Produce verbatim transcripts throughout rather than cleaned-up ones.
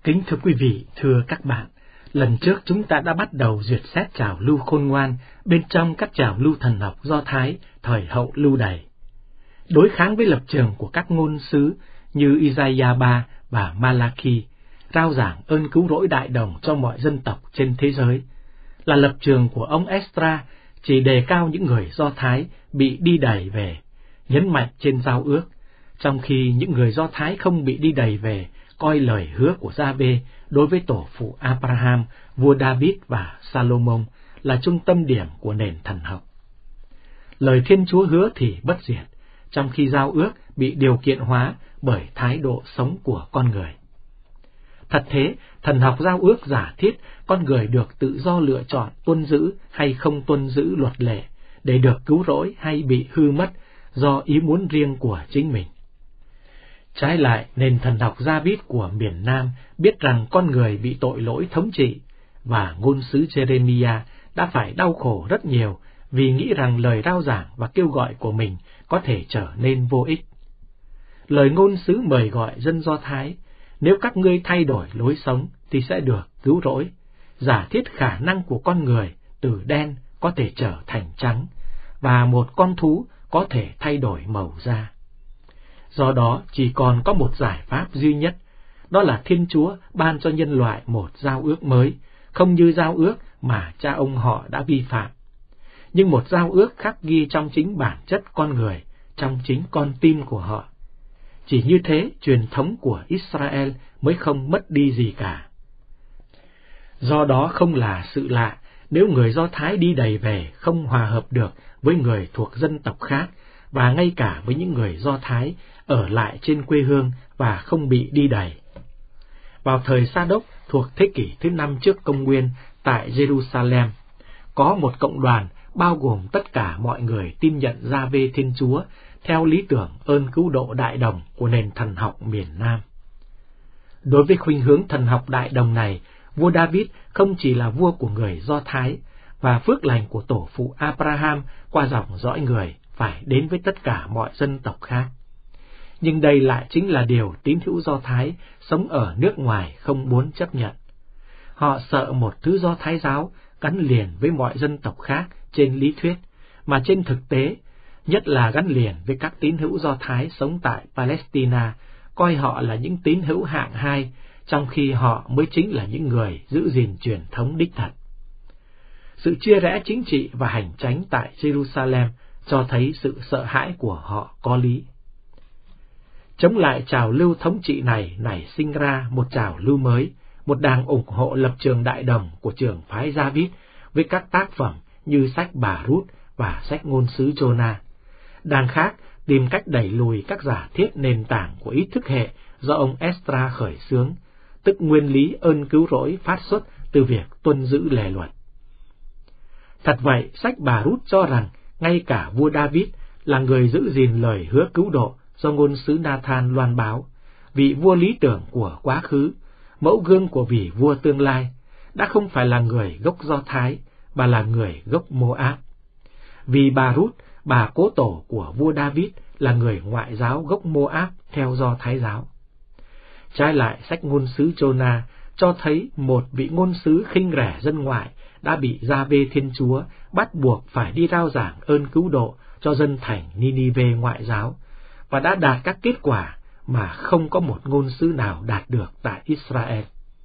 Kính thưa quý vị, thưa các bạn, lần trước chúng ta đã bắt đầu duyệt xét trào lưu khôn ngoan bên trong các trào lưu thần học Do Thái thời hậu lưu đày. Đối kháng với lập trường của các ngôn sứ như Isaiah ba và Malachi, rao giảng ơn cứu rỗi đại đồng cho mọi dân tộc trên thế giới, là lập trường của ông Esdra chỉ đề cao những người Do Thái bị đi đày về, nhấn mạnh trên giao ước, trong khi những người Do Thái không bị đi đày về coi lời hứa của Gia-vê đối với tổ phụ Abraham, vua David và Salomon là trung tâm điểm của nền thần học. Lời Thiên Chúa hứa thì bất diệt, trong khi giao ước bị điều kiện hóa bởi thái độ sống của con người. Thật thế, thần học giao ước giả thiết con người được tự do lựa chọn tuân giữ hay không tuân giữ luật lệ để được cứu rỗi hay bị hư mất do ý muốn riêng của chính mình. Trái lại, nền thần học Gia-vít của miền Nam biết rằng con người bị tội lỗi thống trị, và ngôn sứ Jeremiah đã phải đau khổ rất nhiều vì nghĩ rằng lời rao giảng và kêu gọi của mình có thể trở nên vô ích. Lời ngôn sứ mời gọi dân Do Thái, nếu các ngươi thay đổi lối sống thì sẽ được cứu rỗi, giả thiết khả năng của con người từ đen có thể trở thành trắng, và một con thú có thể thay đổi màu da. Do đó chỉ còn có một giải pháp duy nhất, đó là Thiên Chúa ban cho nhân loại một giao ước mới, không như giao ước mà cha ông họ đã vi phạm, nhưng một giao ước khắc ghi trong chính bản chất con người, trong chính con tim của họ. Chỉ như thế truyền thống của Israel mới không mất đi gì cả. Do đó không là sự lạ nếu người Do Thái đi đày về không hòa hợp được với người thuộc dân tộc khác, và ngay cả với những người Do Thái ở lại trên quê hương và không bị đi đày. Vào thời Sa Đốc thuộc thế kỷ thứ năm trước công nguyên tại Jerusalem, có một cộng đoàn bao gồm tất cả mọi người tin nhận Gia-vê Thiên Chúa theo lý tưởng ơn cứu độ đại đồng của nền thần học miền Nam. Đối với khuynh hướng thần học đại đồng này, vua David không chỉ là vua của người Do Thái, và phước lành của tổ phụ Abraham qua dòng dõi người phải đến với tất cả mọi dân tộc khác. Nhưng đây lại chính là điều tín hữu Do Thái sống ở nước ngoài không muốn chấp nhận. Họ sợ một thứ Do Thái giáo gắn liền với mọi dân tộc khác trên lý thuyết, mà trên thực tế, nhất là gắn liền với các tín hữu Do Thái sống tại Palestine, coi họ là những tín hữu hạng hai, trong khi họ mới chính là những người giữ gìn truyền thống đích thật. Sự chia rẽ chính trị và hành chánh tại Jerusalem cho thấy sự sợ hãi của họ có lý. Chống lại trào lưu thống trị này nảy sinh ra một trào lưu mới, một đảng ủng hộ lập trường đại đồng của trường phái Gia-vít với các tác phẩm như sách Bà Rút và sách ngôn sứ Jonah. Đảng khác tìm cách đẩy lùi các giả thiết nền tảng của ý thức hệ do ông Esdra khởi xướng, tức nguyên lý ơn cứu rỗi phát xuất từ việc tuân giữ lề luật. Thật vậy, sách Bà Rút cho rằng ngay cả vua David là người giữ gìn lời hứa cứu độ do ngôn sứ Nathan loan báo, vị vua lý tưởng của quá khứ, mẫu gương của vị vua tương lai, đã không phải là người gốc Do Thái, mà là người gốc Moab. Vì Bà Rút, bà cố tổ của vua David, là người ngoại giáo gốc Moab theo Do Thái giáo. Trái lại, sách ngôn sứ Jonah cho thấy một vị ngôn sứ khinh rẻ dân ngoại đã bị Gia-vê Thiên Chúa bắt buộc phải đi rao giảng ơn cứu độ cho dân thành Ninive ngoại giáo, và đã đạt các kết quả mà không có một ngôn sứ nào đạt được tại Israel.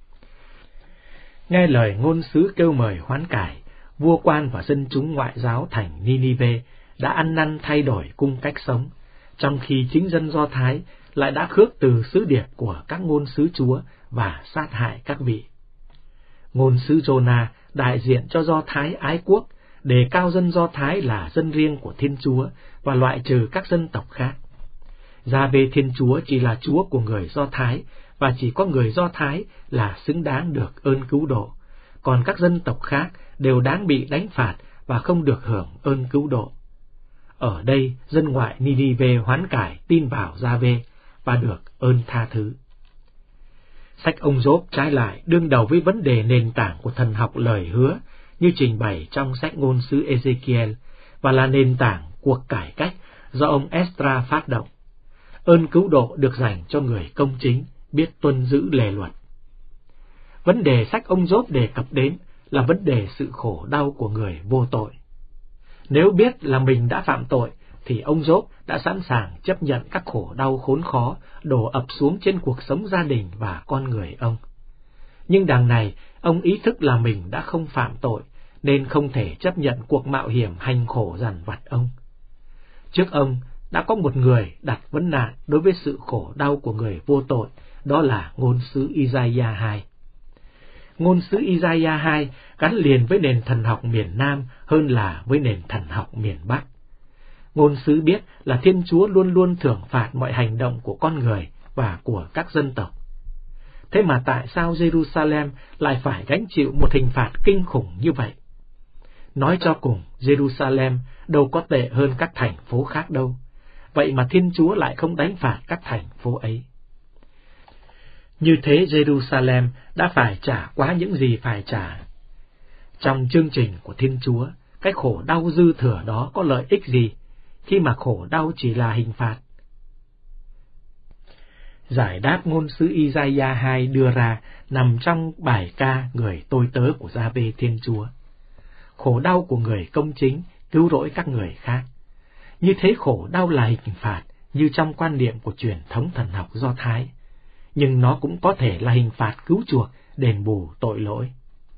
Nghe lời ngôn sứ kêu mời hoán cải, vua quan và dân chúng ngoại giáo thành Ninive đã ăn năn thay đổi cung cách sống, trong khi chính dân Do Thái lại đã khước từ sứ điệp của các ngôn sứ Chúa và sát hại các vị. Ngôn sứ Jonah đại diện cho Do Thái ái quốc, đề cao dân Do Thái là dân riêng của Thiên Chúa và loại trừ các dân tộc khác. Gia-vê Thiên Chúa chỉ là Chúa của người Do Thái, và chỉ có người Do Thái là xứng đáng được ơn cứu độ, còn các dân tộc khác đều đáng bị đánh phạt và không được hưởng ơn cứu độ. Ở đây, dân ngoại Ninive hoán cải tin vào Gia-vê và được ơn tha thứ. Sách ông Gióp trái lại đương đầu với vấn đề nền tảng của thần học lời hứa như trình bày trong sách ngôn sứ Ezekiel, và là nền tảng cuộc cải cách do ông Esdra phát động. Ơn cứu độ được dành cho người công chính, biết tuân giữ lề luật. vấn đề sách ông Gióp đề cập đến là vấn đề sự khổ đau của người vô tội. Nếu biết là mình đã phạm tội, thì ông Gióp đã sẵn sàng chấp nhận các khổ đau khốn khó đổ ập xuống trên cuộc sống gia đình và con người ông. Nhưng đằng này, ông ý thức là mình đã không phạm tội, nên không thể chấp nhận cuộc mạo hiểm hành khổ dằn vặt ông. Trước ông đã có một người đặt vấn nạn đối với sự khổ đau của người vô tội, đó là ngôn sứ Isaiah hai. Ngôn sứ Isaiah hai gắn liền với nền thần học miền Nam hơn là với nền thần học miền Bắc. Ngôn sứ biết là Thiên Chúa luôn luôn thưởng phạt mọi hành động của con người và của các dân tộc. Thế mà tại sao Jerusalem lại phải gánh chịu một hình phạt kinh khủng như vậy? Nói cho cùng, Jerusalem đâu có tệ hơn các thành phố khác đâu. Vậy mà Thiên Chúa lại không đánh phạt các thành phố ấy. Như thế Jerusalem đã phải trả quá những gì phải trả. Trong chương trình của Thiên Chúa, cái khổ đau dư thừa đó có lợi ích gì, khi mà khổ đau chỉ là hình phạt? Giải đáp ngôn sứ Isaiah hai đưa ra nằm trong bài ca Người tôi tớ của Gia-vê Thiên Chúa. Khổ đau của người công chính cứu rỗi các người khác. Như thế khổ đau là hình phạt như trong quan niệm của truyền thống thần học Do Thái, nhưng nó cũng có thể là hình phạt cứu chuộc, đền bù tội lỗi.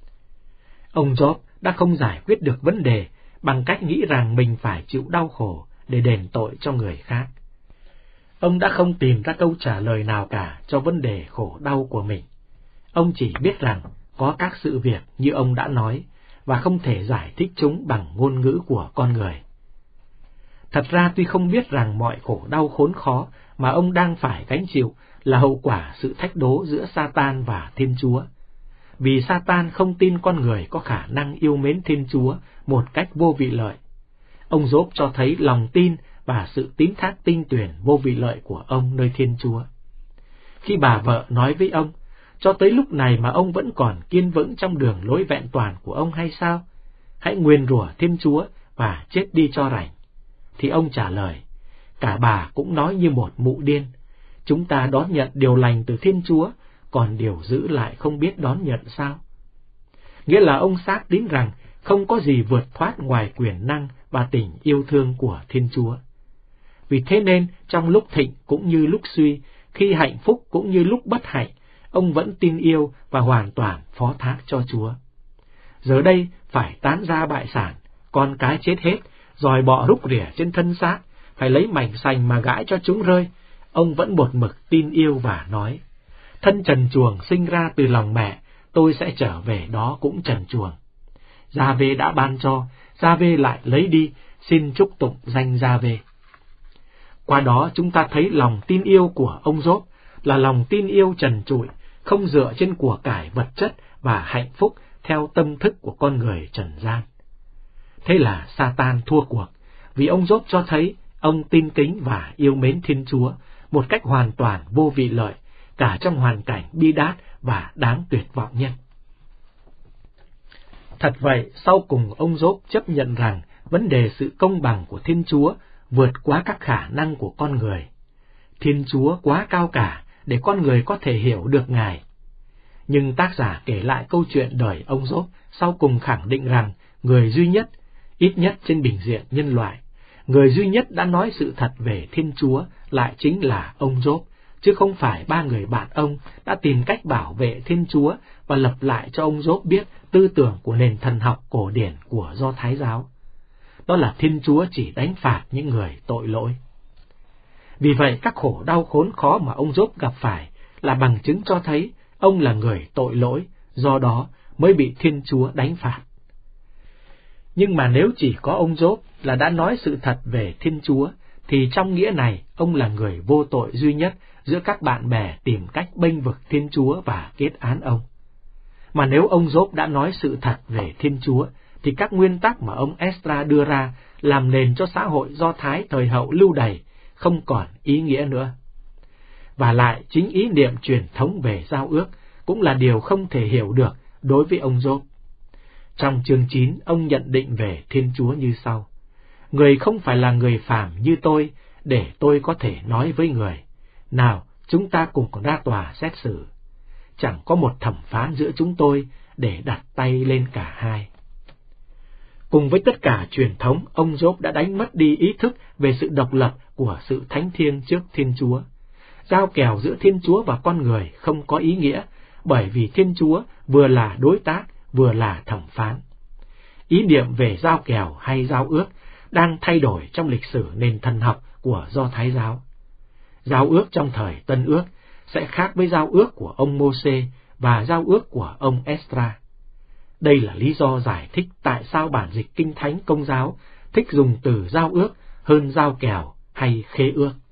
Ông Gióp đã không giải quyết được vấn đề bằng cách nghĩ rằng mình phải chịu đau khổ để đền tội cho người khác. Ông đã không tìm ra câu trả lời nào cả cho vấn đề khổ đau của mình. Ông chỉ biết rằng có các sự việc như ông đã nói, và không thể giải thích chúng bằng ngôn ngữ của con người. Thật ra tuy không biết rằng mọi khổ đau khốn khó mà ông đang phải gánh chịu là hậu quả sự thách đố giữa Sa-tan và Thiên Chúa, vì Sa-tan không tin con người có khả năng yêu mến Thiên Chúa một cách vô vị lợi. Ông Gióp cho thấy lòng tin và sự tín thác tinh tuyển vô vị lợi của ông nơi Thiên Chúa. Khi bà vợ nói với ông, cho tới lúc này mà ông vẫn còn kiên vững trong đường lối vẹn toàn của ông hay sao? Hãy nguyền rủa Thiên Chúa và chết đi cho rảnh. Thì ông trả lời, cả bà cũng nói như một mụ điên. Chúng ta đón nhận điều lành từ Thiên Chúa, còn điều dữ lại không biết đón nhận sao? Nghĩa là ông xác tín rằng không có gì vượt thoát ngoài quyền năng và tình yêu thương của Thiên Chúa. Vì thế nên, trong lúc thịnh cũng như lúc suy, khi hạnh phúc cũng như lúc bất hạnh, ông vẫn tin yêu và hoàn toàn phó thác cho Chúa. Giờ đây phải tán gia bại sản, con cái chết hết, dòi bọ rúc rỉa trên thân xác, phải lấy mảnh sành mà gãi cho chúng rơi. Ông vẫn một mực tin yêu và nói, thân trần truồng sinh ra từ lòng mẹ, tôi sẽ trở về đó cũng trần truồng. Gia-vê đã ban cho, Gia-vê lại lấy đi, xin chúc tụng danh Gia-vê. Qua đó chúng ta thấy lòng tin yêu của ông Gióp là lòng tin yêu trần trụi, không dựa trên của cải vật chất và hạnh phúc theo tâm thức của con người trần gian. Thế là Sa-tan thua cuộc, vì ông Gióp cho thấy ông tin kính và yêu mến Thiên Chúa một cách hoàn toàn vô vị lợi, cả trong hoàn cảnh bi đát và đáng tuyệt vọng nhất. Thật vậy, sau cùng ông Gióp chấp nhận rằng vấn đề sự công bằng của Thiên Chúa vượt quá các khả năng của con người. Thiên Chúa quá cao cả để con người có thể hiểu được Ngài. Nhưng tác giả kể lại câu chuyện đời ông Gióp sau cùng khẳng định rằng người duy nhất, ít nhất trên bình diện nhân loại, người duy nhất đã nói sự thật về Thiên Chúa lại chính là ông Gióp, chứ không phải ba người bạn ông đã tìm cách bảo vệ Thiên Chúa và lập lại cho ông Gióp biết tư tưởng của nền thần học cổ điển của Do Thái giáo. Đó là Thiên Chúa chỉ đánh phạt những người tội lỗi. Vì vậy các khổ đau khốn khó mà ông Gióp gặp phải là bằng chứng cho thấy ông là người tội lỗi, do đó mới bị Thiên Chúa đánh phạt. Nhưng mà nếu chỉ có ông Gióp là đã nói sự thật về Thiên Chúa, thì trong nghĩa này ông là người vô tội duy nhất giữa các bạn bè tìm cách bênh vực Thiên Chúa và kết án ông. Mà nếu ông Gióp đã nói sự thật về Thiên Chúa, thì các nguyên tắc mà ông Esdra đưa ra làm nền cho xã hội Do Thái thời hậu lưu đày không còn ý nghĩa nữa. Và lại chính ý niệm truyền thống về giao ước cũng là điều không thể hiểu được đối với ông Gióp. Trong chương chín, ông nhận định về Thiên Chúa như sau: người không phải là người phàm như tôi, để tôi có thể nói với người, nào chúng ta cùng ra tòa xét xử. chẳng có một thẩm phán giữa chúng tôi để đặt tay lên cả hai. Cùng với tất cả truyền thống, ông Job đã đánh mất đi ý thức về sự độc lập của sự thánh thiêng trước Thiên Chúa. Giao kèo giữa Thiên Chúa và con người không có ý nghĩa, bởi vì Thiên Chúa vừa là đối tác, vừa là thẩm phán. Ý niệm về giao kèo hay giao ước đang thay đổi trong lịch sử nền thần học của Do Thái giáo. Giao ước trong thời Tân Ước sẽ khác với giao ước của ông Mô-sê và giao ước của ông Esdra. Đây là lý do giải thích tại sao bản dịch Kinh Thánh Công giáo thích dùng từ giao ước hơn giao kèo hay khế ước.